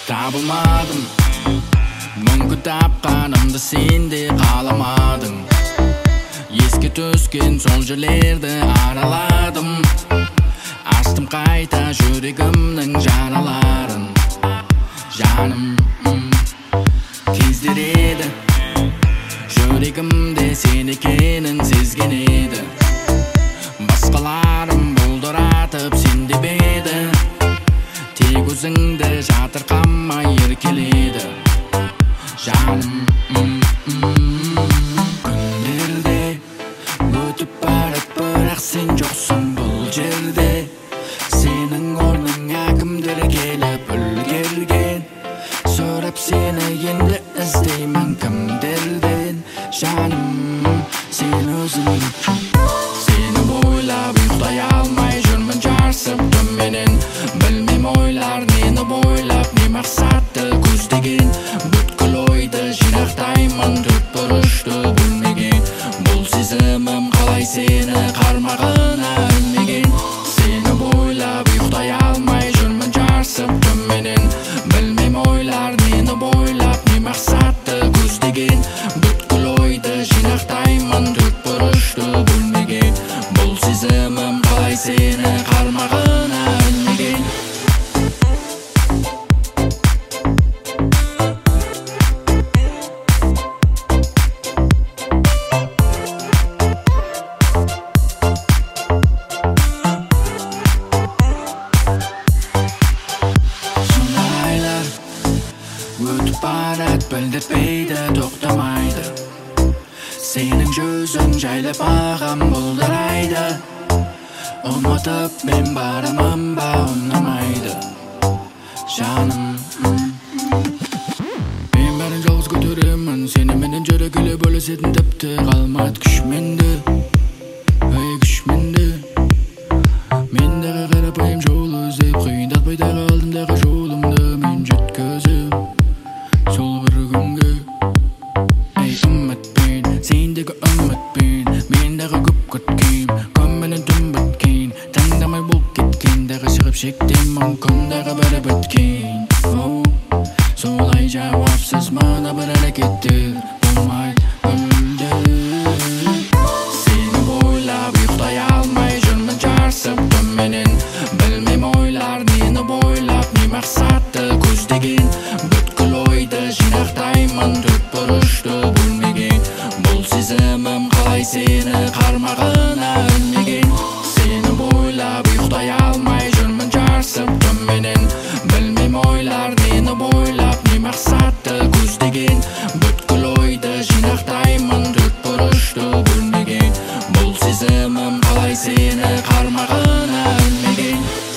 Табылмадым, мүңкі тапқанымды сен де қаламадың. Еске түскен сол жерлерді араладым. Аштым қайта жүрегімнің жараларын. Жаным кездер еді, жүрегімде сен екенін сезген еді. Басқаларым бұлдыратып сен деп еді, тек өзіңді жатырқамай еркеледі. Жаным күндерде өтіп барып, бірақ сен жоқсың бұл жерде. Сенің орныңа кімдер келіп үлгерген, сұрап сені енді іздеймін кімдерден. Жаным сен өзің, сені ойлап ұйықтай алмай жүрмін жарсып түнменен. Білмейм ойлар нені бойлап, не мақсатты көздеген. Бүткіл ойды жинақтаймын төртбұрышты бөлмеге. Бұл сезімім қалай сені қармағына ілмеген. Сені ойлап ұйықтай алмай жүрмін жарсып түнменен. Білмейм ойлар нені бойлап, не мақсатты көздеген. Бүткіл ойды жинақтаймын төртбұрышты бөлмеге. Бұл сезімім қалай сені қармағына ілмеген. Өтіп барат білдіртпейді, тоқтамайды. Сенің жүзің жайлап маған бұлдырайды. Ұмытып мен барамын ба, ұнамайды. Жаным мен бәрін жалғыз көтеремін, сені менен жүрегілі бөлісетін тіпті қалмайды күшменді. Ей күшменді, мендегі қарапайым жол іздеп, қиындатпай дағы алдымдағы жолымды мен жеткізіп. Сол бір күнге ей үмітпен, сендегі үмітпен, мендегі көп күткен, күнменен түн біткен, таңдамай болып кеткен, дағы шығып шектен мүмкіндағы бәрі біткен. Солай жауапсыз мына бір әрекеттер болмайды мүлде. Сені ойлап ұйықтай алмай жүрмін жарсып түнменен. Білмейм ойлар нені бойлап, не мақсатты көздеген. Бүткіл ойды жинақтаймын төртбұрышты бөлмеге. Бұл сезімім қалай сені қармағына ілмеген. Сені ойлап ұйықтай алмай жүрмін жарсып түнменен. Білмейм ойлар нені бойлап, не мақсатты көздеген. Бүткіл ойды жинақтаймын төртбұрышты бөлмеге. Бұл сезімім қалай сені қармағына ілмеген.